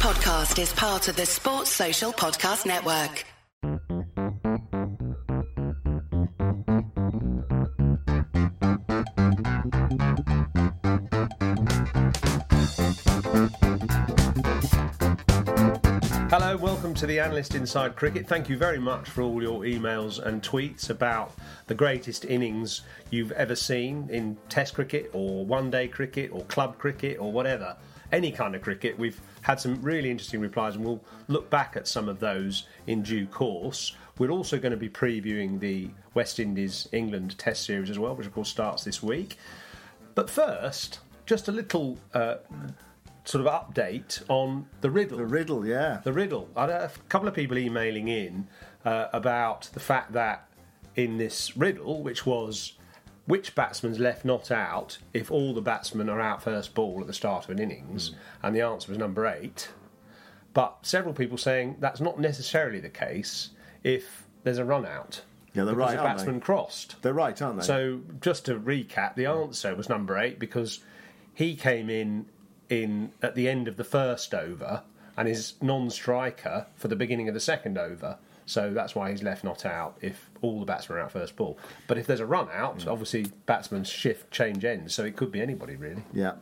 podcast is part of the Sports Social Podcast Network. Hello, welcome to the Analyst Inside Cricket. Thank you very much for all your emails and tweets about the greatest innings you've ever seen in Test cricket or one-day cricket or club cricket or whatever. Any kind of cricket. We've had some really interesting replies and we'll look back at some of those in due course. We're also going to be previewing the West Indies-England Test Series as well, which of course starts this week. But first, just a little sort of update on the riddle. The riddle, yeah. The riddle. I had a couple of people emailing in about the fact that in this riddle, which was which batsman's left not out if all the batsmen are out first ball at the start of an innings, and the answer was number 8. But several people saying that's not necessarily the case if there's a run out. Yeah, they're right, the aren't batsman they? crossed. They're right, aren't they? So just to recap, the answer was number 8 because he came in at the end of the first over and is non-striker for the beginning of the second over. So that's why he's left not out if all the batsmen are out first ball. But if there's a run out, obviously batsmen's change ends, so it could be anybody really. Yeah.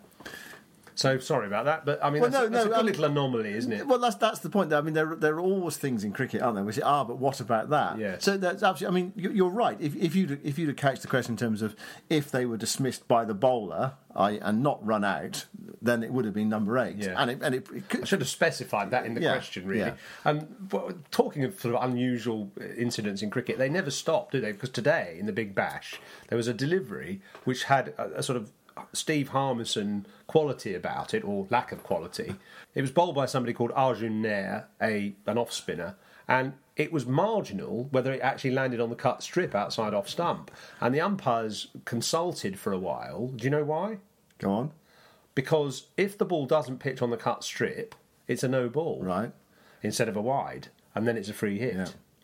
So sorry about that, but I mean that's a good little anomaly, isn't it? Well, that's the point. I mean, there are always things in cricket, aren't there? We say, but what about that? Yes. So that's absolutely. I mean, you're right. If you'd couched the question in terms of if they were dismissed by the bowler and not run out, then it would have been number 8. Yeah. And it could, I should have specified that in the question, really. Yeah. And talking of sort of unusual incidents in cricket, they never stop, do they? Because today, in the Big Bash, there was a delivery which had a sort of Steve Harmison quality about it, or lack of quality. It was bowled by somebody called Arjun Nair, an off-spinner, and it was marginal whether it actually landed on the cut strip outside off stump. And the umpires consulted for a while. Do you know why? Go on. Because if the ball doesn't pitch on the cut strip, it's a no ball. Right. Instead of a wide, and then it's a free hit. Yeah.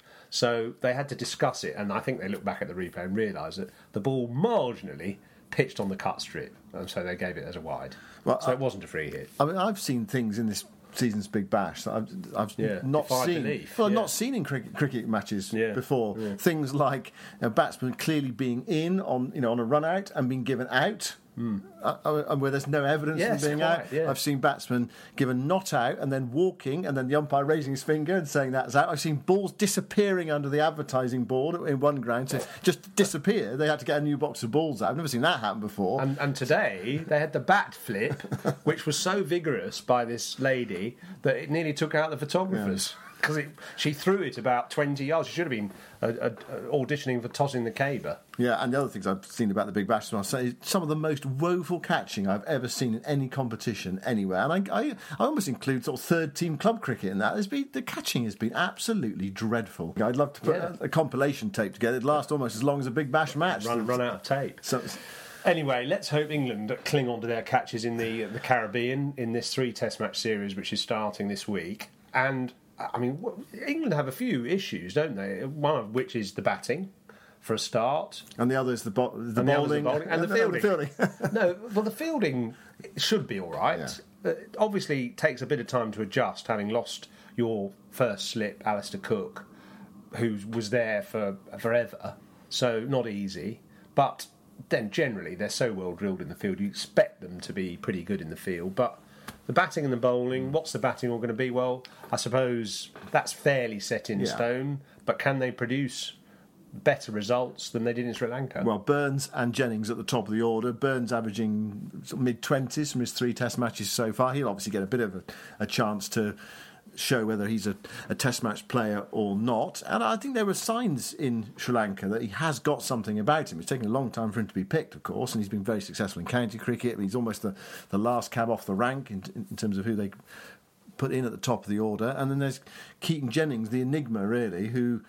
So they had to discuss it, and I think they looked back at the replay and realised that the ball marginally pitched on the cut strip, and so they gave it as a wide. Well, so it wasn't a free hit. I mean, I've seen things in this season's Big Bash that I've not seen. Belief. Well, not seen in cricket matches before. Yeah. Things like a batsman clearly being in on a run out and being given out. And where there's no evidence of them being out. Yeah. I've seen batsmen given not out and then walking and then the umpire raising his finger and saying that's out. I've seen balls disappearing under the advertising board in one ground, so just disappear. They had to get a new box of balls out. I've never seen that happen before. And today they had the bat flip, which was so vigorous by this lady that it nearly took out the photographers. Because she threw it about 20 yards. She should have been auditioning for tossing the caber. Yeah, and the other things I've seen about the Big Bash, I'll say, some of the most woeful catching I've ever seen in any competition anywhere. And I almost include sort of third-team club cricket in that. The catching has been absolutely dreadful. I'd love to put a compilation tape together. It'd last almost as long as a Big Bash match. Run out of tape. Anyway, let's hope England cling on to their catches in the Caribbean in this 3-test match series, which is starting this week. And I mean, England have a few issues, don't they? One of which is the batting, for a start. And the other is the bowling. And the fielding. No, well, the fielding should be all right. Yeah. It obviously takes a bit of time to adjust, having lost your first slip, Alistair Cook, who was there for forever. So, not easy. But then, generally, they're so well drilled in the field, you expect them to be pretty good in the field. But the batting and the bowling, what's the batting all going to be? Well, I suppose that's fairly set in stone, but can they produce better results than they did in Sri Lanka? Well, Burns and Jennings at the top of the order. Burns averaging mid-20s from his 3 test matches so far. He'll obviously get a bit of a chance to show whether he's a test match player or not. And I think there were signs in Sri Lanka that he has got something about him. It's taken a long time for him to be picked, of course, and he's been very successful in county cricket. He's almost the last cab off the rank in terms of who they put in at the top of the order. And then there's Keaton Jennings, the enigma, really, who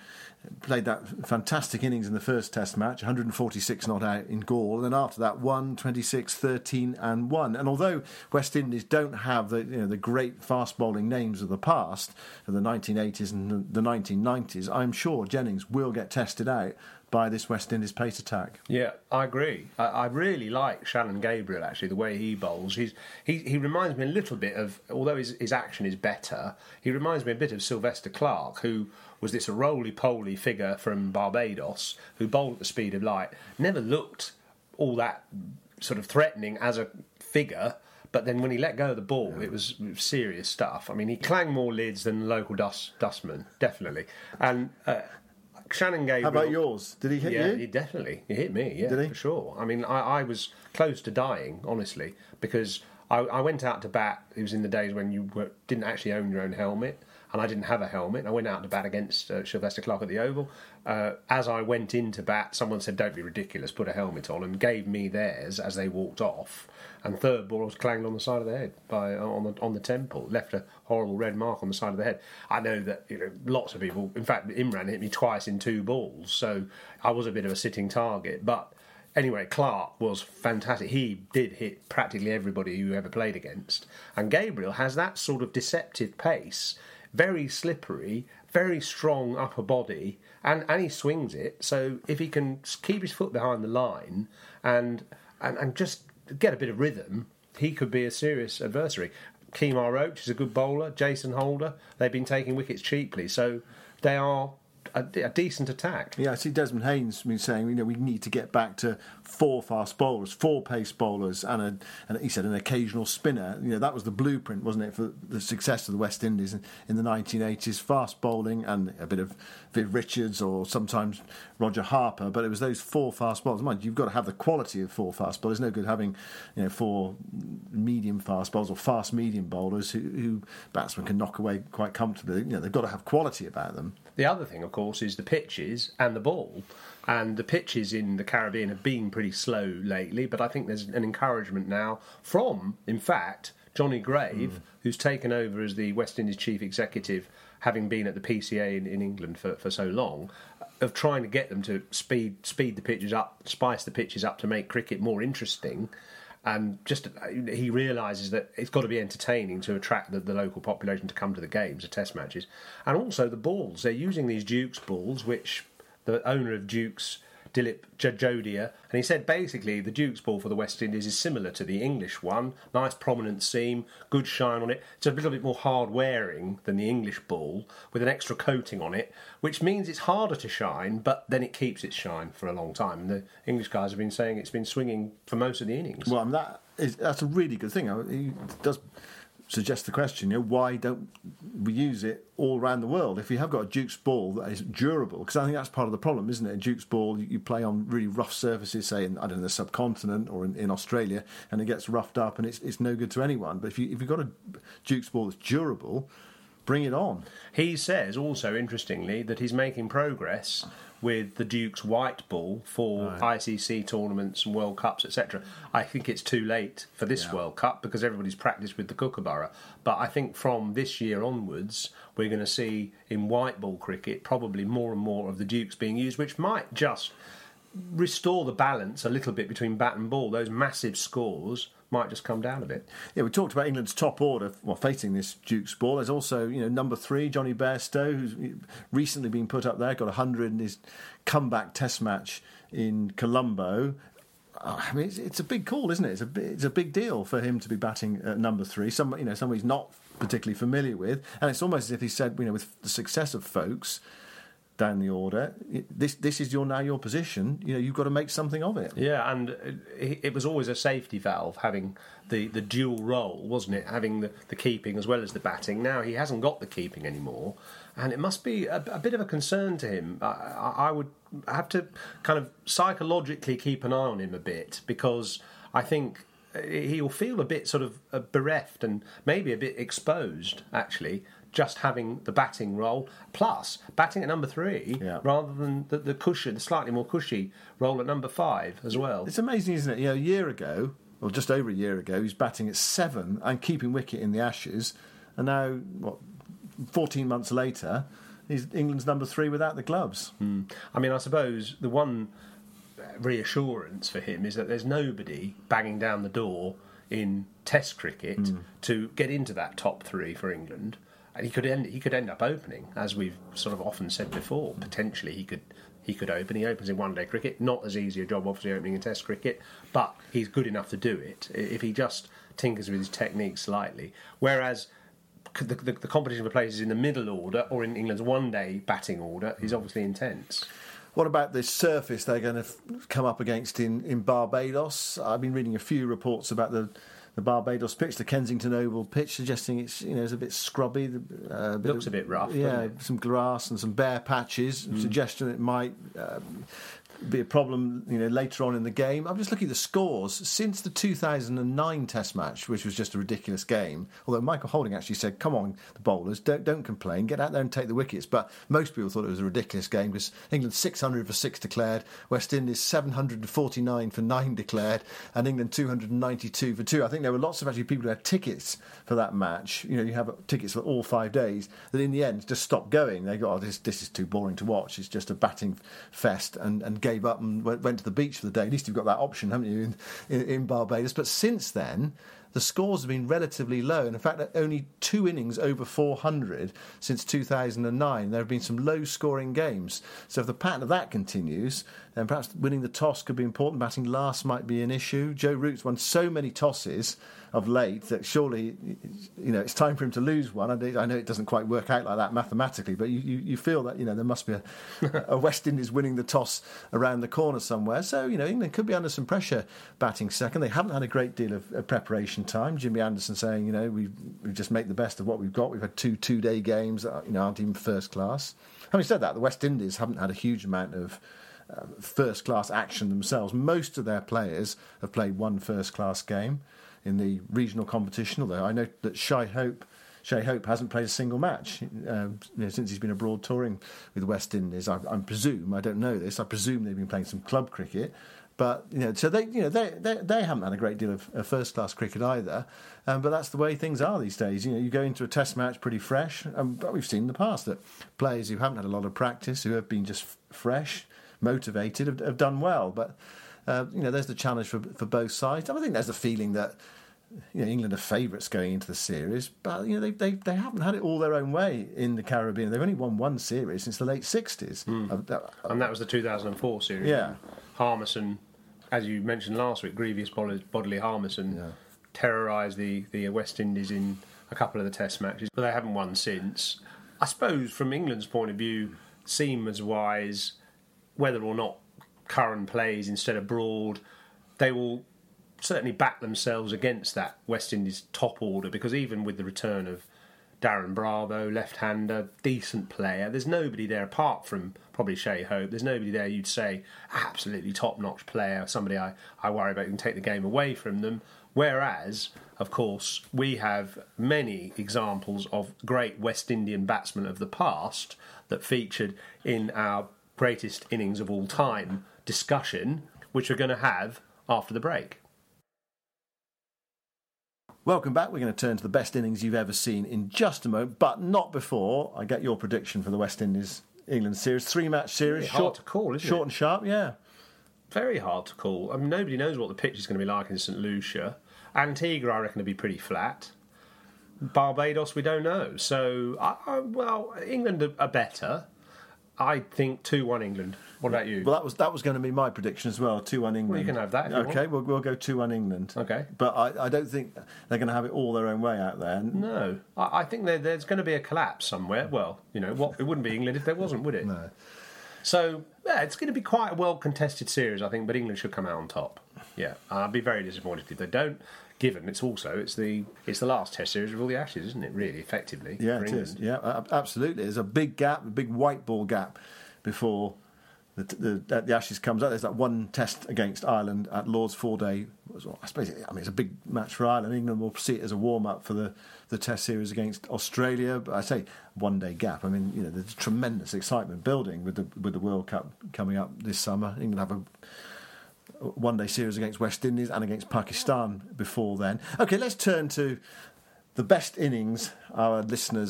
played that fantastic innings in the first Test match, 146 not out in Gaul, and then after that 26, 13 and 1. And although West Indies don't have the great fast bowling names of the past, of the 1980s and the 1990s, I'm sure Jennings will get tested out by this West Indies pace attack. Yeah, I agree. I really like Shannon Gabriel, actually, the way he bowls. He reminds me a little bit of, although his action is better, he reminds me a bit of Sylvester Clarke, who was this roly-poly figure from Barbados who bowled at the speed of light, never looked all that sort of threatening as a figure, but then when he let go of the ball, it was serious stuff. I mean, he clanged more lids than the local dustman, definitely. And Shannon Gabriel... How about yours? Did he hit you? Yeah, he definitely. He hit me, yeah, Did he? for sure. I mean, I was close to dying, honestly, because I went out to bat. It was in the days when you didn't actually own your own helmet, and I didn't have a helmet. I went out to bat against Sylvester Clarke at the Oval. As I went in to bat, someone said, "Don't be ridiculous, put a helmet on," and gave me theirs as they walked off. And third ball was clanged on the side of the head on the temple, left a horrible red mark on the side of the head. I know that lots of people. In fact, Imran hit me twice in 2 balls, so I was a bit of a sitting target. But anyway, Clarke was fantastic. He did hit practically everybody who ever played against. And Gabriel has that sort of deceptive pace, very slippery, very strong upper body, and he swings it. So if he can keep his foot behind the line and just get a bit of rhythm, he could be a serious adversary. Kemar Roach is a good bowler. Jason Holder, they've been taking wickets cheaply, so they are a decent attack. Yeah, I see Desmond Haynes been saying, we need to get back to 4 fast bowlers, 4 pace bowlers, and he said an occasional spinner. That was the blueprint, wasn't it, for the success of the West Indies in the 1980s? Fast bowling and a bit of Viv Richards or sometimes Roger Harper, but it was those 4 fast bowlers. Mind, you've got to have the quality of 4 fast bowlers. No good having 4 medium fast bowlers or fast medium bowlers who batsmen can knock away quite comfortably. They've got to have quality about them. The other thing, of course, is the pitches and the ball. And the pitches in the Caribbean have been pretty slow lately, but I think there's an encouragement now from, in fact, Johnny Grave, who's taken over as the West Indies chief executive, having been at the PCA in England for so long, of trying to get them to speed the pitches up, spice the pitches up to make cricket more interesting. And just he realises that it's got to be entertaining to attract the local population to come to the games, the Test matches. And also the balls. They're using these Dukes balls, which the owner of Dukes, Dilip Jajodia, and he said basically the Dukes ball for the West Indies is similar to the English one. Nice prominent seam, good shine on it. It's a little bit more hard-wearing than the English ball, with an extra coating on it, which means it's harder to shine, but then it keeps its shine for a long time. And the English guys have been saying it's been swinging for most of the innings. Well, that's a really good thing. He does suggest the question, why don't we use it all around the world? If you have got a Dukes ball that is durable, because I think that's part of the problem, isn't it? A Dukes ball, you play on really rough surfaces, say in the subcontinent or in Australia, and it gets roughed up and it's no good to anyone. But if you've got a Dukes ball that's durable, bring it on. He says also, interestingly, that he's making progress with the Dukes white ball for ICC tournaments and World Cups, etc. I think it's too late for this World Cup because everybody's practiced with the Kookaburra. But I think from this year onwards, we're going to see in white ball cricket probably more and more of the Dukes being used, which might just restore the balance a little bit between bat and ball. Those massive scores might just come down a bit. Yeah, we talked about England's top order facing this Dukes ball. There's also, number 3, Johnny Bairstow, who's recently been put up there, got 100 in his comeback Test match in Colombo. I mean, it's a big call, isn't it? It's a big deal for him to be batting at number 3. Somebody he's not particularly familiar with, and it's almost as if he said, with the success of folks down the order, this is your position. You've got to make something of it. Yeah, and it was always a safety valve having the dual role, wasn't it? Having the keeping as well as the batting. Now he hasn't got the keeping anymore, and it must be a bit of a concern to him. I would have to kind of psychologically keep an eye on him a bit, because I think he'll feel a bit sort of bereft and maybe a bit exposed, actually, just having the batting role, plus batting at number 3 rather than the slightly more cushy role at number 5 as well. It's amazing, isn't it? A year ago, or just over a year ago, he's batting at 7 and keeping wicket in the Ashes, and now 14 months later, he's England's number 3 without the gloves. I mean, I suppose the one reassurance for him is that there's nobody banging down the door in Test cricket to get into that top 3 for England. And he could end up opening, as we've sort of often said before. Potentially, he could open. He opens in one-day cricket. Not as easy a job, obviously, opening in Test cricket, but he's good enough to do it if he just tinkers with his technique slightly. Whereas the competition for places in the middle order or in England's one-day batting order is obviously intense. What about this surface they're going to come up against in Barbados? I've been reading a few reports about the Barbados pitch, the Kensington Oval pitch, suggesting it's it's a bit scrubby. Looks a bit rough. Yeah, some grass and some bare patches. Suggestion it might be a problem, later on in the game. I'm just looking at the scores since the 2009 Test match, which was just a ridiculous game. Although Michael Holding actually said, "Come on, the bowlers, don't complain, get out there and take the wickets." But most people thought it was a ridiculous game because England 600 for 6 declared, West Indies 749 for 9 declared, and England 292 for 2. I think there were lots of actually people who had tickets for that match. You have tickets for all 5 days. That in the end just stopped going. They got, this is too boring to watch. It's just a batting fest, and gave up and went to the beach for the day. At least you've got that option, haven't you, in Barbados? But since then, the scores have been relatively low. And in fact, only 2 innings over 400 since 2009. There have been some low-scoring games. So if the pattern of that continues, then perhaps winning the toss could be important. Batting last might be an issue. Joe Root's won so many tosses of late that surely, it's time for him to lose one. I know it doesn't quite work out like that mathematically, but you feel that, there must be a West Indies winning the toss around the corner somewhere. So, England could be under some pressure batting second. They haven't had a great deal of preparation time. Jimmy Anderson saying, we just make the best of what we've got. We've had 2 two-day games that aren't even first class. Having said that, the West Indies haven't had a huge amount of first-class action themselves. Most of their players have played one first-class game in the regional competition, although I know that Shai Hope hasn't played a single match since he's been abroad touring with West Indies. I don't know this, I presume they've been playing some club cricket, but so they haven't had a great deal of first-class cricket either. But that's the way things are these days. You go into a Test match pretty fresh, but we've seen in the past that players who haven't had a lot of practice, who have been just fresh, motivated, have done well. But there's the challenge for both sides. I think there's the feeling that England are favourites going into the series, but they haven't had it all their own way in the Caribbean. They've only won one series since the late 60s. And that was the 2004 series. Yeah. Harmison, as you mentioned last week, grievous bodily harmison terrorised the West Indies in a couple of the Test matches, but they haven't won since. I suppose from England's point of view, seamers-wise, whether or not Curran plays instead of Broad, they will certainly back themselves against that West Indies top order, because even with the return of Darren Bravo, left-hander, decent player, there's nobody there apart from probably Shai Hope. There's nobody there you'd say absolutely top-notch player, somebody I worry about can take the game away from them. Whereas, of course, we have many examples of great West Indian batsmen of the past that featured in our greatest innings of all time discussion, which we're going to have after the break. Welcome back. We're going to turn to the best innings you've ever seen in just a moment, but not before I get your prediction for the West Indies-England series. 3-match series. Really hard to call, isn't it? Short and sharp, yeah. Very hard to call. I mean, nobody knows what the pitch is going to be like in St Lucia. Antigua, I reckon, will be pretty flat. Barbados, we don't know. So, England are better. I think 2-1 England. What about you? Well, that was going to be my prediction as well. 2-1 England. Well, you can have that. Okay, we'll go 2-1 England. Okay, but I don't think they're going to have it all their own way out there. No, I think there's going to be a collapse somewhere. Well, what? It wouldn't be England if there wasn't, would it? No. So it's going to be quite a well contested series, I think. But England should come out on top. Yeah, I'd be very disappointed if they don't. Given it's the last Test series of all the Ashes, isn't it? Really, effectively. Yeah, it is. Yeah, absolutely. There's a big gap, a big white ball gap before the Ashes comes out. There's that one Test against Ireland at Lord's 4-day. I suppose it's a big match for Ireland. England will see it as a warm up for the Test series against Australia. But I say 1-day gap. I mean, there's tremendous excitement building with the World Cup coming up this summer. England have a 1-day series against West Indies and against Pakistan before then. Okay, let's turn to the best innings our listeners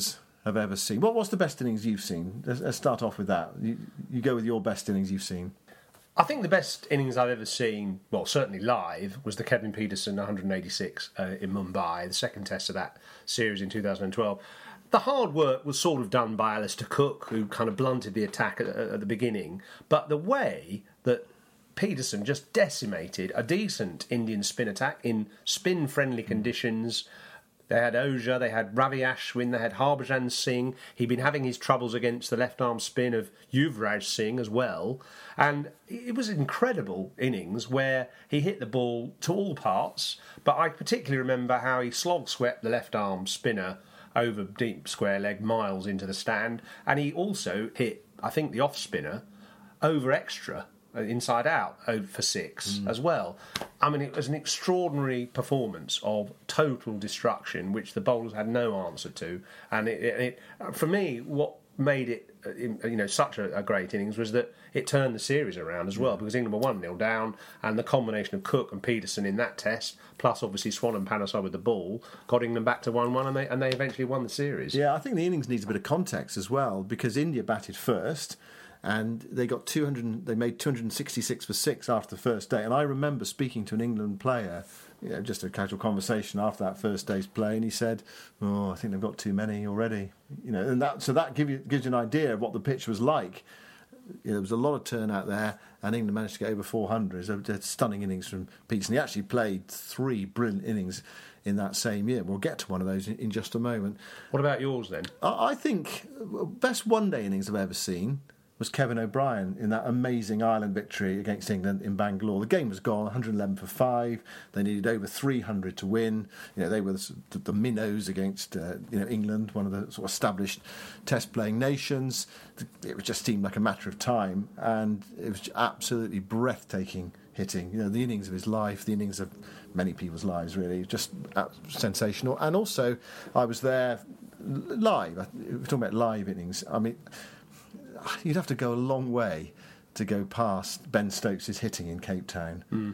have ever seen. What's the best innings you've seen? Let's start off with that. You go with your best innings you've seen. I think the best innings I've ever seen, well, certainly live, was the Kevin Pietersen 186 in Mumbai, the second test of that series in 2012. The hard work was sort of done by Alistair Cook, who kind of blunted the attack at the beginning. But the way that Pietersen just decimated a decent Indian spin attack in spin-friendly conditions. They had Ojha, they had Ravi Ashwin, they had Harbhajan Singh. He'd been having his troubles against the left-arm spin of Yuvraj Singh as well. And it was an incredible innings where he hit the ball to all parts. But I particularly remember how he slog-swept the left-arm spinner over deep square leg miles into the stand. And he also hit, I think, the off-spinner over extra, inside out, for six as well. I mean, it was an extraordinary performance of total destruction, which the bowlers had no answer to. And it for me, what made it such a great innings was that it turned the series around as well, because England were 1-0 down, and the combination of Cook and Pietersen in that test, plus obviously Swan and Panesar with the ball, got England back to 1-1, and they eventually won the series. Yeah, I think the innings needs a bit of context as well, because India batted first, and they got 200. They made 266 for 6 after the first day. And I remember speaking to an England player, just a casual conversation after that first day's play, and he said, "Oh, I think they've got too many already." And that gives you an idea of what the pitch was like. There was a lot of turnout there, and England managed to get over 400. It was a stunning innings from Pietersen. He actually played 3 brilliant innings in that same year. We'll get to one of those in just a moment. What about yours then? I think best one-day innings I've ever seen was Kevin O'Brien in that amazing Ireland victory against England in Bangalore. The game was gone, 111 for 5. They needed over 300 to win. They were the minnows against England, one of the sort of established test-playing nations. It just seemed like a matter of time, and it was absolutely breathtaking hitting. The innings of his life, the innings of many people's lives, really, just sensational. And also, I was there live. We're talking about live innings. I mean, you'd have to go a long way to go past Ben Stokes' hitting in Cape Town.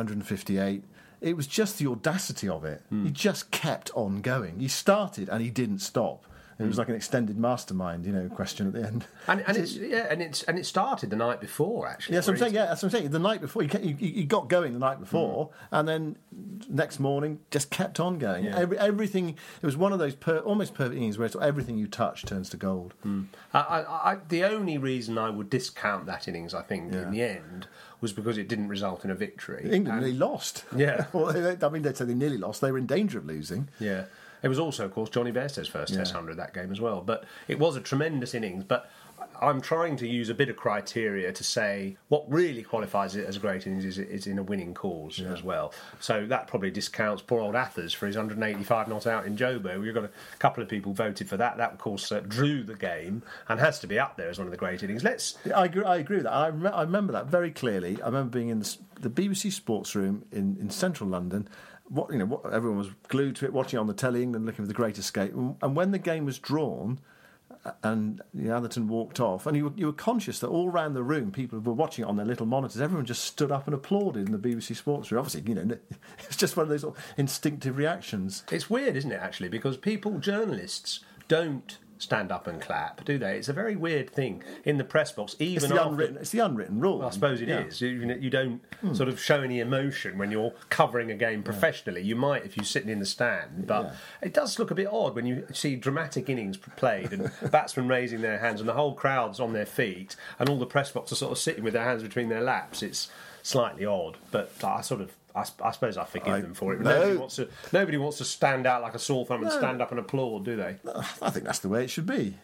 258. It was just the audacity of it. He just kept on going. He started and he didn't stop. It was like an extended mastermind, question at the end. And it started the night before, actually. That's what I'm saying. The night before, he got going the night before, and then next morning just kept on going. Yeah. Everything. It was one of those almost perfect innings where everything you touch turns to gold. The only reason I would discount that innings, I think, in the end, was because it didn't result in a victory. England nearly lost. Yeah. Well, they'd say they nearly lost. They were in danger of losing. Yeah. It was also, of course, Johnny Bairstow's first Test 100 that game as well. But it was a tremendous innings. But I'm trying to use a bit of criteria to say what really qualifies it as a great innings is in a winning cause as well. So that probably discounts poor old Athers for his 185 not out in Jobo. We've got a couple of people voted for that. That, of course, drew the game and has to be up there as one of the great innings. I agree with that. I remember that very clearly. I remember being in the BBC Sports Room in central London. Everyone was glued to it, watching it on the telly, England looking for the Great Escape. And when the game was drawn, and Atherton walked off, and you were conscious that all around the room, people were watching it on their little monitors. Everyone just stood up and applauded in the BBC Sports Room. Obviously, it's just one of those sort of instinctive reactions. It's weird, isn't it, actually? Because journalists, don't stand up and clap, do they? It's a very weird thing in the press box. It's the unwritten rule. Well, I suppose it is. You don't sort of show any emotion when you're covering a game professionally. You might if you're sitting in the stand, but it does look a bit odd when you see dramatic innings played and batsmen raising their hands and the whole crowd's on their feet and all the press box are sort of sitting with their hands between their laps. It's slightly odd, but I suppose I forgive them for it. Nobody wants to stand out like a sore thumb and stand up and applaud, do they? I think that's the way it should be.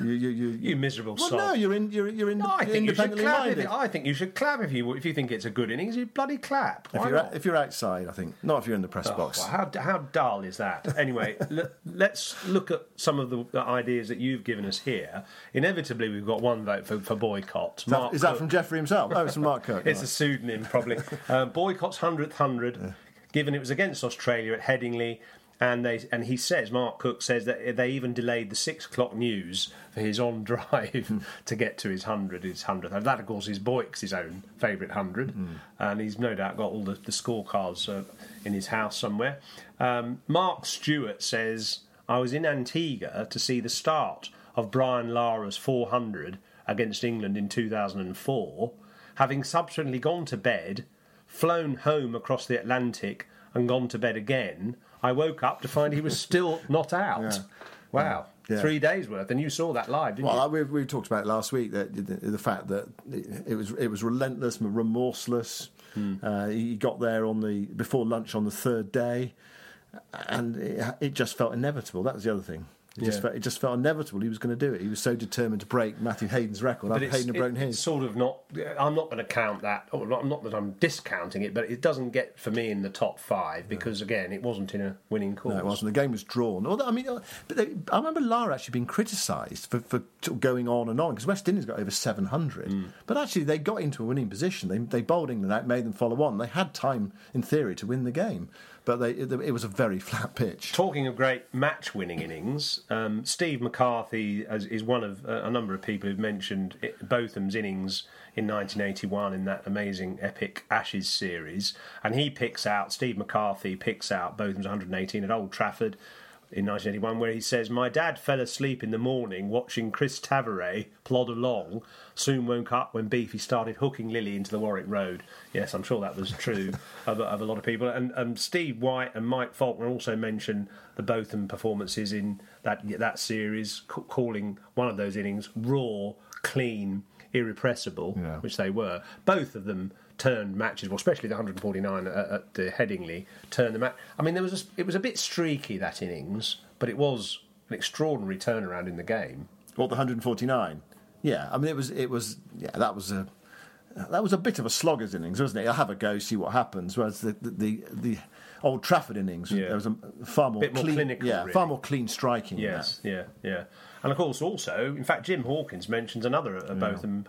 You miserable sod. No, you're independently minded. I think you should clap if you think it's a good innings. You bloody clap. If you're outside, I think. Not if you're in the press box. Well, how dull is that? Anyway, let's look at some of the ideas that you've given us here. Inevitably, we've got one vote for boycott. Is that from Jeffrey himself? Oh, it's from Mark Kirk. It's a pseudonym, probably. Boycott's 100th 100, given it was against Australia at Headingley, and he says, Mark Cook says, that they even delayed the 6 o'clock news for his on drive to get to his 100th. And that, of course, is Boyks' own favourite 100, and he's no doubt got all the scorecards in his house somewhere. Mark Stewart says, I was in Antigua to see the start of Brian Lara's 400 against England in 2004, having subsequently gone to bed, flown home across the Atlantic and gone to bed again. I woke up to find he was still not out. Yeah. Wow. Yeah. 3 days worth, and you saw that live, didn't you? Well, we talked about it last week, that the fact that it was relentless, remorseless. He got there before lunch on the third day, and it just felt inevitable. That was the other thing. It just felt inevitable he was going to do it. He was so determined to break Matthew Hayden's record. Hayden had broken his. It's sort of not... I'm not going to count that, or not that I'm discounting it, but it doesn't get, for me, in the top 5, because, again, it wasn't in a winning cause. No, it wasn't. The game was drawn. I remember Lara actually being criticised for sort of going on and on, because West Indies got over 700. But actually, they got into a winning position. They bowled England out, made them follow on. They had time, in theory, to win the game. But it was a very flat pitch. Talking of great match-winning innings, Steve McCarthy is one of a number of people who've mentioned Botham's innings in 1981 in that amazing epic Ashes series, and Steve McCarthy picks out Botham's 118 at Old Trafford in 1981, where he says, "My dad fell asleep in the morning watching Chris Tavares plod along, soon woke up when Beefy started hooking Lily into the Warwick Road." Yes, I'm sure that was true of a lot of people. And Steve White and Mike Faulkner also mentioned the Botham performances in that series, calling one of those innings raw, clean, irrepressible, which they were. Both of them turned matches, well, especially the 149 at the Headingley, turned the match. I mean, it was a bit streaky, that innings, but it was an extraordinary turnaround in the game. What, the 149? Yeah, I mean, that was a bit of a slogger's innings, wasn't it? I'll have a go, see what happens. Whereas the Old Trafford innings, there was a far more clean, clinical, really. Far more clean striking. Yes, yeah. And of course, also, in fact, Jim Hawkins mentions another Botham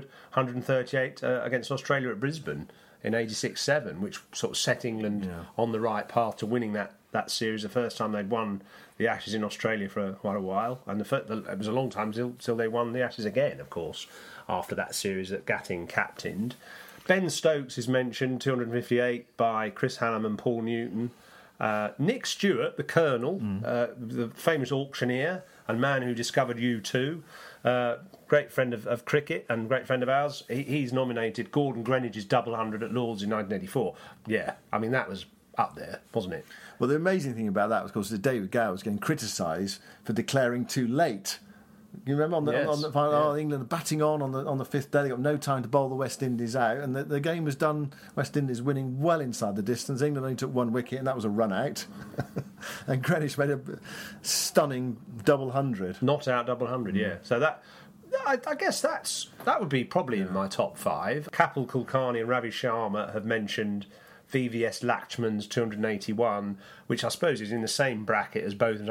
138 against Australia at Brisbane in 86-7, which sort of set England on the right path to winning that series. The first time they'd won the Ashes in Australia for quite a while, and it was a long time till they won the Ashes again, of course, after that series that Gatting captained. Ben Stokes is mentioned, 258 by Chris Hallam and Paul Newton. Nick Stewart, the Colonel, the famous auctioneer and man who discovered U2, great friend of cricket and great friend of ours, he's nominated Gordon Greenwich's double 100 at Lord's in 1984. Yeah, I mean, that was up there, wasn't it? Well, the amazing thing about that was, of course, that David Gower was getting criticised for declaring too late. You remember on the final, England batting on the fifth day, they got no time to bowl the West Indies out, and the game was done. West Indies winning well inside the distance. England only took one wicket, and that was a run out. And Greenwich made a stunning double 100, not out double 100. Yeah, so that. I guess that would be probably in my top 5. Kapil Kulkarni and Ravi Sharma have mentioned VVS Lakshman's 281, which I suppose is in the same bracket as Botham's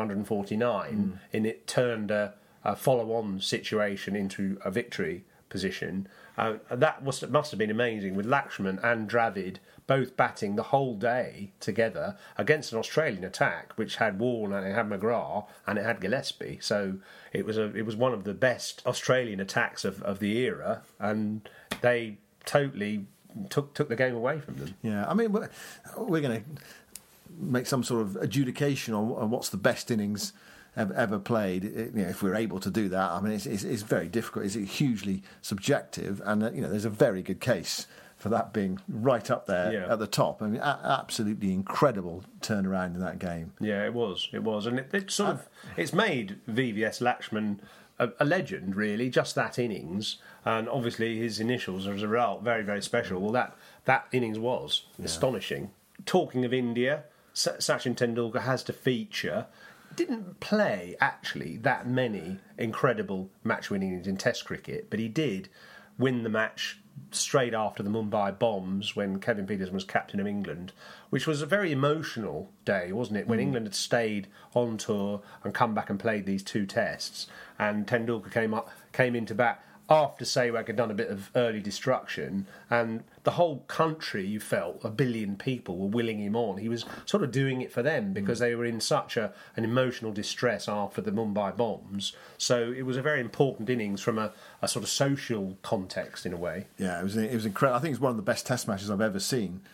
149, and it turned a follow-on situation into a victory position. That must have been amazing, with Lakshman and Dravid both batting the whole day together against an Australian attack which had Warne and it had McGrath and it had Gillespie. So it was one of the best Australian attacks of the era, and they totally took the game away from them. Yeah, I mean, we're going to make some sort of adjudication on what's the best innings ever played. If we're able to do that, I mean, it's very difficult. It's hugely subjective, and there's a very good case for that being right up there at the top. I mean, absolutely incredible turnaround in that game. Yeah, it was, and it's made VVS Lakshman a legend, really. Just that innings, and obviously his initials as a result, very, very special. Well, that innings was astonishing. Talking of India, Sachin Tendulkar has to feature. Didn't play, actually, that many incredible match-winning innings in Test cricket, but he did win the match straight after the Mumbai bombs when Kevin Pietersen was captain of England, which was a very emotional day, wasn't it, when England had stayed on tour and come back and played these 2 tests, and Tendulkar came into bat after Sehwag had done a bit of early destruction, and the whole country, you felt, 1 billion people were willing him on. He was sort of doing it for them because they were in such an emotional distress after the Mumbai bombs. So it was a very important innings from a sort of social context, in a way. Yeah, it was incredible. I think it's one of the best Test matches I've ever seen.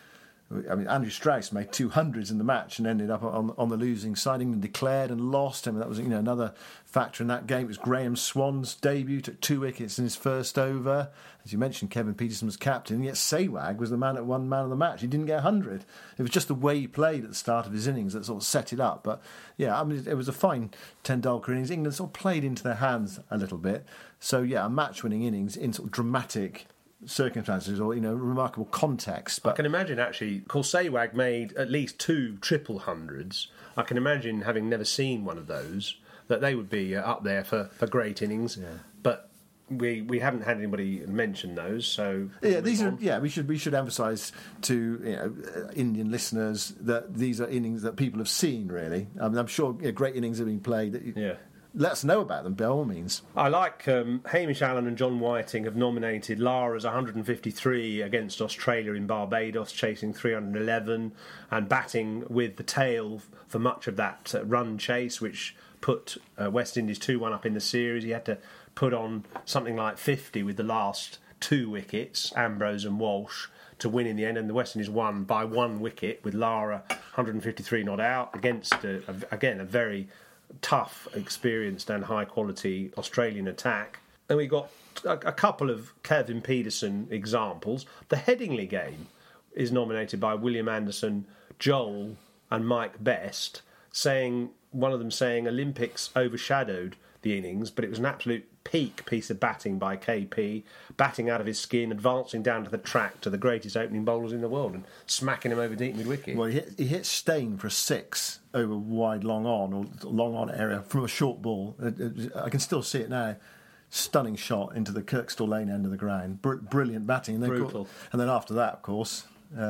I mean, Andrew Strauss made 200s in the match and ended up on the losing side. England declared and lost. I mean, that was another factor in that game. It was Graham Swan's debut, took 2 wickets in his first over. As you mentioned, Kevin Peterson was captain, and yet Sehwag was the man of the match. He didn't get 100. It was just the way he played at the start of his innings that sort of set it up. But yeah, I mean, it was a fine Tendulkar innings. England sort of played into their hands a little bit. So yeah, a match-winning innings in sort of dramatic circumstances or remarkable context. But I can imagine actually, Sehwag made at least 2 triple hundreds. I can imagine, having never seen one of those, that they would be up there for great innings. Yeah. But we haven't had anybody mention those, so yeah, these are we should emphasise to Indian listeners that these are innings that people have seen. Really, I mean, I'm sure great innings have been played. Let us know about them, by all means. I like Hamish Allen and John Whiting have nominated Lara's 153 against Australia in Barbados, chasing 311, and batting with the tail for much of that run chase, which put West Indies 2-1 up in the series. He had to put on something like 50 with the last 2 wickets, Ambrose and Walsh, to win in the end, and the West Indies won by 1 wicket with Lara 153 not out against, again, a very tough, experienced and high-quality Australian attack. And we got a couple of Kevin Peterson examples. The Headingley game is nominated by William Anderson, Joel and Mike Best, one of them saying Olympics overshadowed the innings, but it was an absolute peak piece of batting by KP, batting out of his skin, advancing down to the track to the greatest opening bowlers in the world and smacking him over deep mid-wicket. Well, he hit Steyn for a 6 over wide long on area from a short ball. I can still see it now. Stunning shot into the Kirkstall Lane end of the ground. Brilliant batting. And brutal. And then after that, of course,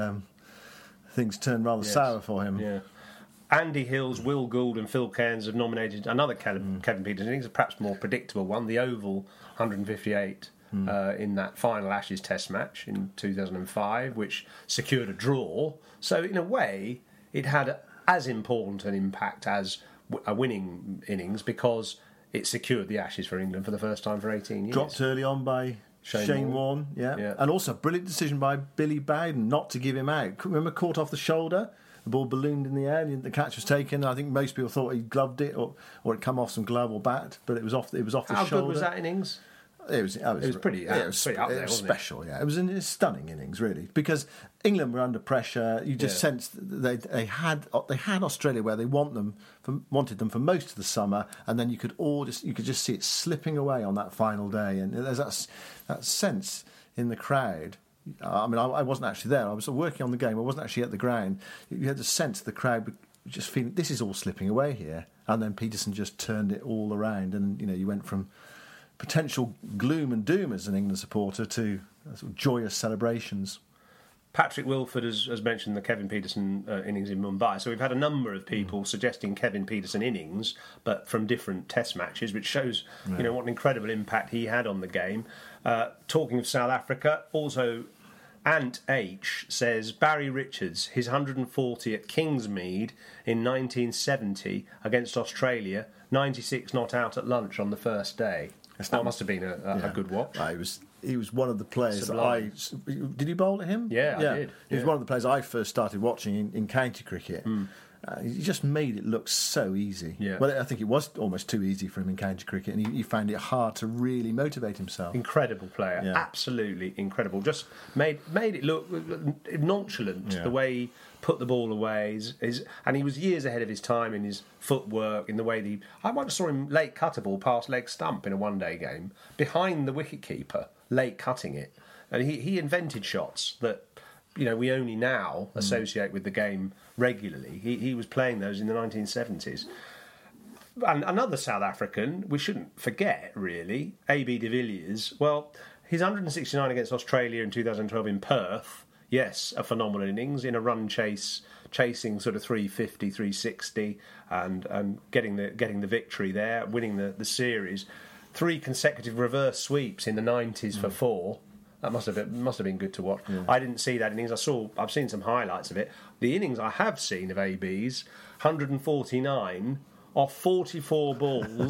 things turned rather sour for him. Yeah. Andy Hills, Will Gould and Phil Cairns have nominated another Kevin Peterson innings, a perhaps more predictable one, the Oval 158 in that final Ashes Test match in 2005, which secured a draw. So in a way, it had as important an impact as a winning innings because it secured the Ashes for England for the first time for 18 years. Dropped early on by Shane Warne, yeah. And also a brilliant decision by Billy Bowden not to give him out. Remember, caught off the shoulder? The ball ballooned in the air, and the catch was taken. I think most people thought he gloved it, or it come off some glove or bat, but it was off the shoulder. How good was that innings? It was pretty up there, wasn't it? Special, yeah. It was a stunning innings, really, because England were under pressure. You just sensed that they had Australia where they wanted them for most of the summer, and then you could just see it slipping away on that final day, and there's that sense in the crowd. I mean, I wasn't actually there. I was working on the game. I wasn't actually at the ground. You had the sense the crowd just feeling this is all slipping away here, and then Peterson just turned it all around, and you went from potential gloom and doom as an England supporter to sort of joyous celebrations. Patrick Wilford has mentioned the Kevin Peterson innings in Mumbai. So we've had a number of people suggesting Kevin Peterson innings, but from different Test matches, which shows what an incredible impact he had on the game. Talking of South Africa, also Ant H says Barry Richards, his 140 at Kingsmead in 1970 against Australia, 96 not out at lunch on the first day. That must have been a good watch. He was one of the players did you bowl at him? Yeah, I did. He was one of the players I first started watching in county cricket. He just made it look so easy. Yeah. Well, I think it was almost too easy for him in county cricket, and he found it hard to really motivate himself. Incredible player, absolutely incredible. Just made it look nonchalant, the way he put the ball away. And he was years ahead of his time in his footwork, in the way I once saw him late cut a ball past leg stump in a one-day game, behind the wicket-keeper, late cutting it. And he invented shots that we only now associate with the game regularly. He was playing those in the 1970s. And another South African, we shouldn't forget, really, A.B. de Villiers. Well, his 169 against Australia in 2012 in Perth, yes, a phenomenal innings in a run chasing sort of 350, 360 and getting the victory there, winning the series. 3 consecutive reverse sweeps in the 90s for 4. That must have been good to watch. Yeah. I didn't see that innings. I've seen some highlights of it. The innings I have seen of AB's 149 off 44 balls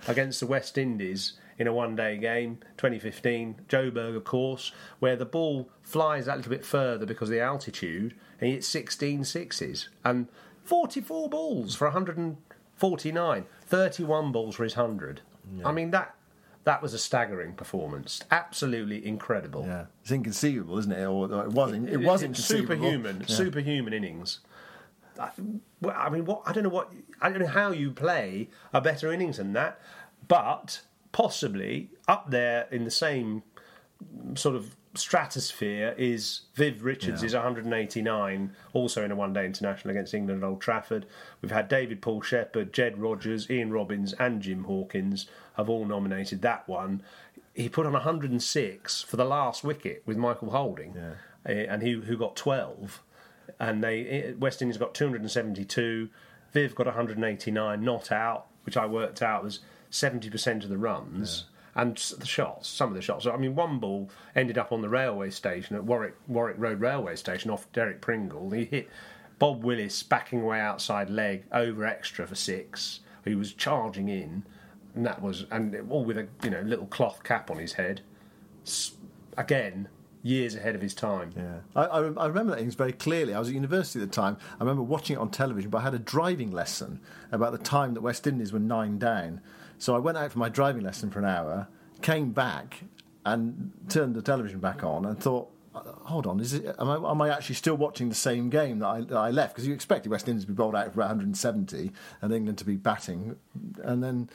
against the West Indies in a one-day game, 2015, Joburg, of course, where the ball flies that little bit further because of the altitude, and he hits 16 sixes. And 44 balls for 149, 31 balls for his 100. Yeah. I mean, that was a staggering performance. Absolutely incredible. Yeah, it's inconceivable, isn't it? Or it was inconceivable. Superhuman innings. I mean, I don't know how you play a better innings than that, but possibly up there in the same sort of stratosphere is Viv Richards' 189, also in a one-day international against England at Old Trafford. We've had David Paul Shepherd, Jed Rogers, Ian Robbins and Jim Hawkins have all nominated that one. He put on 106 for the last wicket with Michael Holding, and who got 12. And West Indies got 272. Viv got 189, not out, which I worked out was 70% of the runs. And the shots, some of the shots. I mean, one ball ended up on the railway station at Warwick Road Railway Station off Derek Pringle. He hit Bob Willis backing away outside leg over extra for 6. He was charging in, and all with a little cloth cap on his head. Again, years ahead of his time. Yeah, I remember that innings very clearly. I was at university at the time. I remember watching it on television, but I had a driving lesson about the time that West Indies were 9 down. So I went out for my driving lesson for an hour, came back and turned the television back on and thought, hold on, am I actually still watching the same game that I left? Because you expected West Indies to be bowled out for 170 and England to be batting. And then,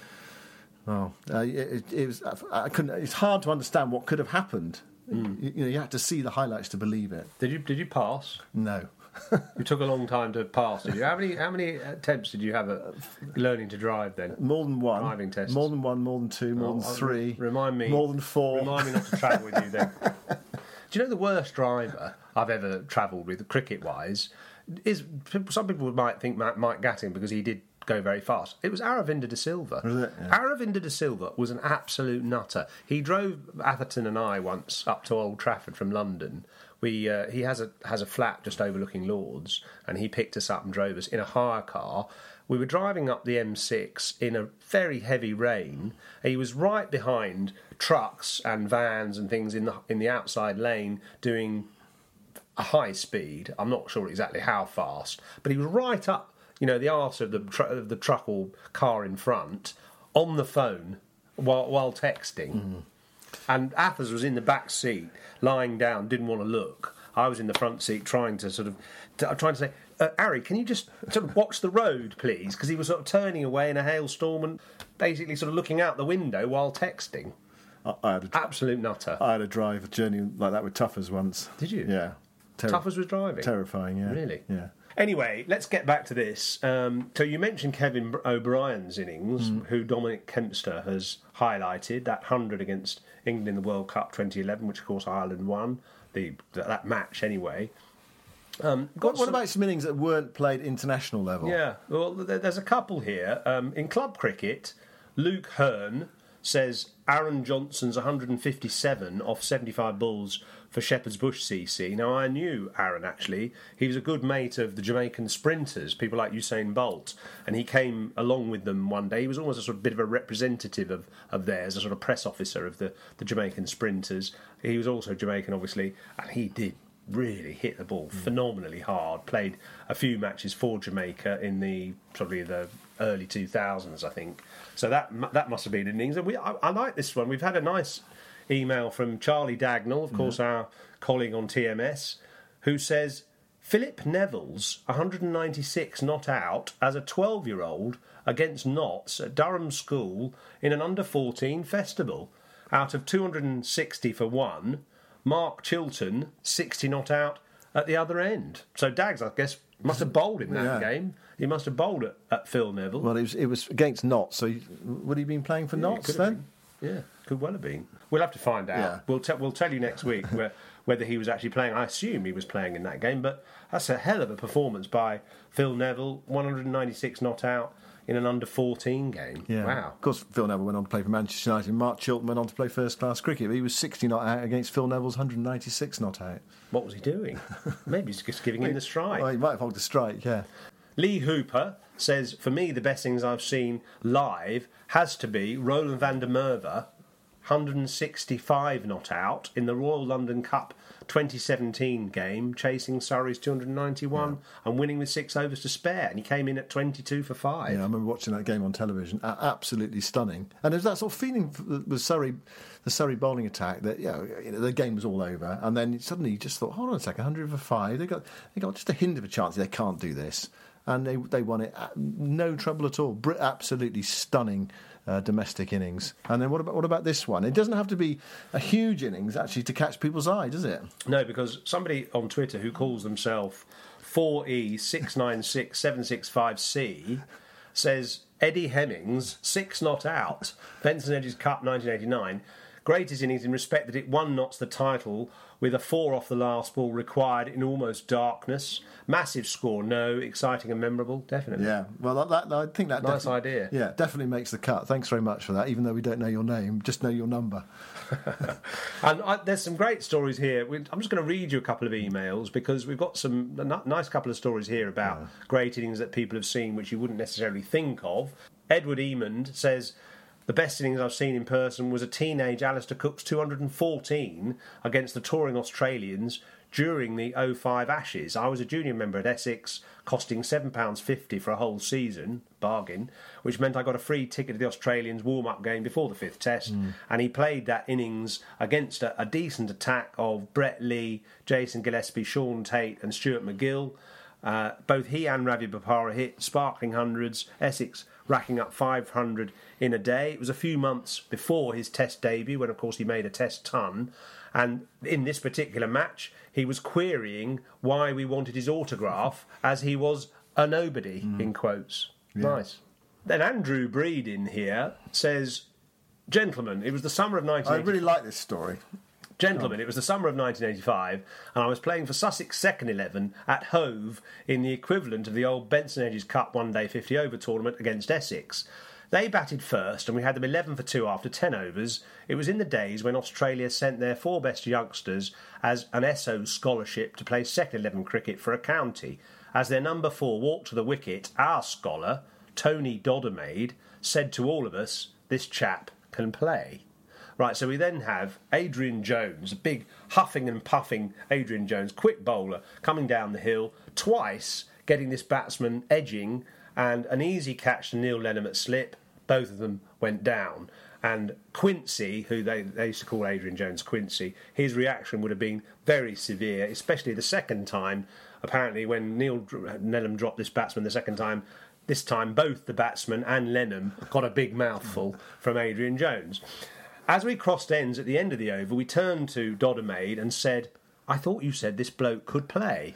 it's hard to understand what could have happened. You had to see the highlights to believe it. Did you pass? No. You took a long time to pass, did you? How many attempts did you have at learning to drive then? More than one. Driving tests. More than 1, more than 2, more than 3. Remind me. More than 4. Remind me not to travel with you then. Do you know the worst driver I've ever travelled with, cricket-wise, is... Some people might think Mike Gatting because he did go very fast. It was Aravinda de Silva. Was it? Yeah. Aravinda de Silva was an absolute nutter. He drove Atherton and I once up to Old Trafford from London. He has a flat just overlooking Lords, and he picked us up and drove us in a hire car. We were driving up the M6 in a very heavy rain. He was right behind trucks and vans and things in the outside lane doing a high speed. I'm not sure exactly how fast, but he was right up, the arse of the truck or car in front, on the phone while texting. Mm. And Athers was in the back seat, lying down, didn't want to look. I was in the front seat trying to say, Harry, can you just sort of watch the road, please? Because he was sort of turning away in a hailstorm and basically sort of looking out the window while texting. Absolute nutter. I had a journey like that with Tuffers once. Did you? Yeah. Tuffers was driving? Terrifying, yeah. Really? Yeah. Anyway, let's get back to this. So you mentioned Kevin O'Brien's innings, who Dominic Kempster has highlighted, that 100 against England in the World Cup 2011, which of course Ireland won, that match anyway. What about some innings that weren't played international level? Yeah, well, there's a couple here. In club cricket, Luke Hearn says Aaron Johnson's 157 off 75 balls for Shepherd's Bush CC. Now, I knew Aaron, actually. He was a good mate of the Jamaican sprinters, people like Usain Bolt, and he came along with them one day. He was almost a sort of bit of a representative of theirs, a sort of press officer of the Jamaican sprinters. He was also Jamaican, obviously, and he did really hit the ball phenomenally hard. Played a few matches for Jamaica in probably the early 2000s, I think. So that must have been an innings. And I like this one. We've had a nice email from Charlie Dagnall, of course, our colleague on TMS, who says Philip Neville's 196 not out as a 12-year-old against Notts at Durham School in an under-14 festival. Out of 260 for one, Mark Chilton 60 not out at the other end. So Dags, I guess, must have bowled in that game. He must have bowled at Phil Neville. Well, it was against Notts, so would he have been playing for Notts then? Yeah, could well have been. We'll have to find out. Yeah. We'll tell you next week whether he was actually playing. I assume he was playing in that game, but that's a hell of a performance by Phil Neville. 196 not out in an under-14 game. Yeah. Wow. Of course, Phil Neville went on to play for Manchester United. Mark Chilton went on to play first-class cricket. But he was 60 not out against Phil Neville's 196 not out. What was he doing? Maybe he's just giving him the strike. Well, he might have hogged the strike, yeah. Lee Hooper says, for me, the best things I've seen live has to be Roland van der Merwe, 165 not out in the Royal London Cup 2017 game, chasing Surrey's 291 and winning with 6 overs to spare. And he came in at 22 for 5. Yeah, I remember watching that game on television. Absolutely stunning. And there's that sort of feeling with the Surrey bowling attack that the game was all over, and then suddenly you just thought, hold on a second, 100 for 5. They got just a hint of a chance. They can't do this, and they won it. No trouble at all. Absolutely stunning. Domestic innings. And then what about this one? It doesn't have to be a huge innings actually to catch people's eye, does it? No, because somebody on Twitter who calls themselves 4E696765C says Eddie Hemmings 6 not out, Benson Hedges Cup 1989, greatest innings in respect that it won Notts the title with a 4 off the last ball required in almost darkness. Massive score, no. Exciting and memorable, definitely. Yeah, well, I think that... Nice idea. Yeah, definitely makes the cut. Thanks very much for that, even though we don't know your name, just know your number. And there's some great stories here. I'm just going to read you a couple of emails because we've got a nice couple of stories here about great innings that people have seen which you wouldn't necessarily think of. Edward Emond says... The best innings I've seen in person was a teenage Alistair Cook's 214 against the touring Australians during the 05 Ashes. I was a junior member at Essex, costing £7.50 for a whole season, bargain, which meant I got a free ticket to the Australians' warm-up game before the 5th Test, and he played that innings against a decent attack of Brett Lee, Jason Gillespie, Sean Tate and Stuart McGill. Both he and Ravi Bopara hit sparkling hundreds, Essex racking up 500 in a day. It was a few months before his Test debut, when of course he made a Test ton, and in this particular match he was querying why we wanted his autograph as he was a nobody, in quotes. Nice. Then Andrew Breed in here says, gentlemen, it was the summer of 1980. I really like this story. Gentlemen, it was the summer of 1985 and I was playing for Sussex second 11 at Hove in the equivalent of the old Benson Hedges Cup one-day 50-over tournament against Essex. They batted first and we had them 11 for 2 after 10 overs. It was in the days when Australia sent their 4 best youngsters as an SO scholarship to play second 11 cricket for a county. As their number 4 walked to the wicket, our scholar, Tony Doddermaid, said to all of us, "This chap can play." Right, so we then have Adrian Jones, a big huffing and puffing Adrian Jones, quick bowler, coming down the hill, twice getting this batsman edging, and an easy catch to Neil Lenham at slip. Both of them went down. And Quincy, who they used to call Adrian Jones Quincy, his reaction would have been very severe, especially the second time. Apparently, when Neil Lenham dropped this batsman the second time, this time both the batsman and Lenham got a big mouthful from Adrian Jones. As we crossed ends at the end of the over, we turned to Doddermaid and said, "I thought you said this bloke could play."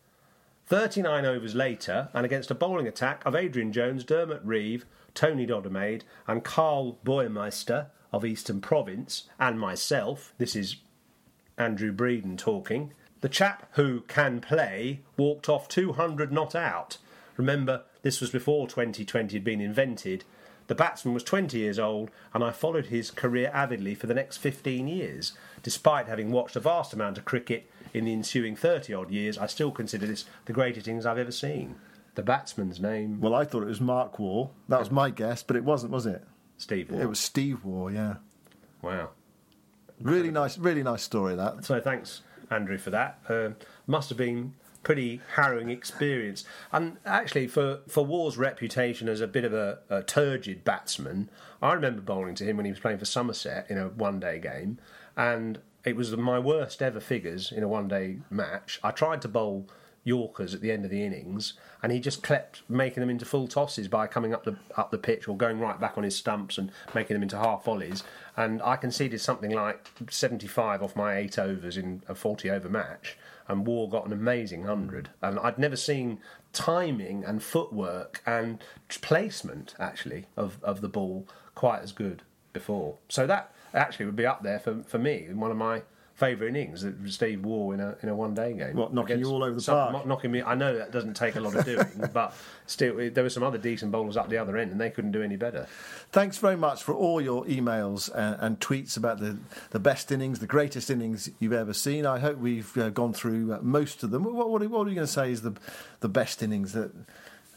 39 overs later, and against a bowling attack of Adrian Jones, Dermot Reeve, Tony Doddermaid and Carl Boermeister of Eastern Province, and myself, this is Andrew Breeden talking, the chap who can play walked off 200 not out. Remember, this was before 2020 had been invented. The batsman was 20 years old, and I followed his career avidly for the next 15 years. Despite having watched a vast amount of cricket in the ensuing 30-odd years, I still consider this the greatest innings I've ever seen. The batsman's name? Well, I thought it was Mark Waugh. That was my guess, but it wasn't, was it? Steve Waugh. It was Steve Waugh, yeah. Wow. Really nice story, that. So thanks, Andrew, for that. Must have been pretty harrowing experience. And actually, for Waugh's reputation as a bit of a turgid batsman, I remember bowling to him when he was playing for Somerset in a one-day game, and it was my worst ever figures in a one-day match. I tried to bowl Yorkers at the end of the innings, and he just kept making them into full tosses by coming up the pitch or going right back on his stumps and making them into half volleys. And I conceded something like 75 off my 8 overs in a 40-over match, and Waugh got an amazing 100. And I'd never seen timing and footwork and placement, actually, of the ball quite as good before. So that actually would be up there for me in one of my favourite innings, Steve Waugh in a one-day game. What, knocking you all over the park? Knocking me. I know that doesn't take a lot of doing, but still, there were some other decent bowlers up the other end, and they couldn't do any better. Thanks very much for all your emails and tweets about the best innings, the greatest innings you've ever seen. I hope we've gone through most of them. What are you going to say is the best innings that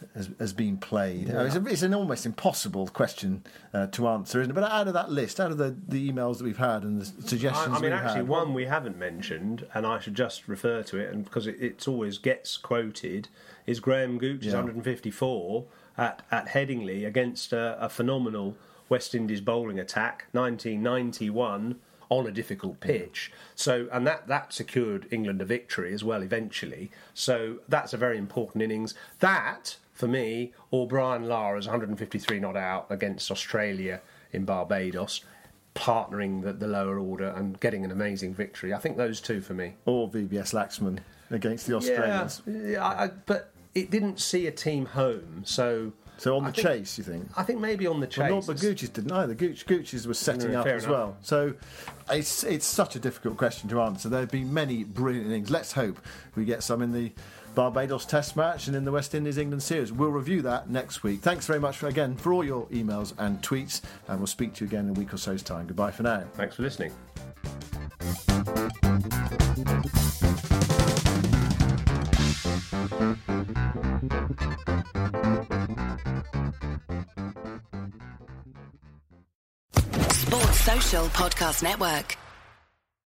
has been played? It's an almost impossible question to answer, isn't it? But out of that list, out of the emails that we've had and the suggestions we've had... one we haven't mentioned, and I should just refer to it, and because it always gets quoted, is Graham Gooch's 154 at Headingley against a phenomenal West Indies bowling attack, 1991, on a difficult pitch. So, and that secured England a victory as well eventually. So that's a very important innings. That, for me, or Brian Lara's 153 not out against Australia in Barbados, partnering the lower order and getting an amazing victory. I think those two for me. Or VVS Laxman against the Australians. Yeah, but it didn't see a team home, so... So on the chase, you think? I think maybe on the chase. Well, but Gooch's didn't either. Gooch's was setting up as well. So it's such a difficult question to answer. There have been many brilliant innings. Let's hope we get some in the Barbados Test match and in the West Indies-England series. We'll review that next week. Thanks very much, again, for all your emails and tweets, and we'll speak to you again in a week or so's time. Goodbye for now. Thanks for listening. Sports Social Podcast Network.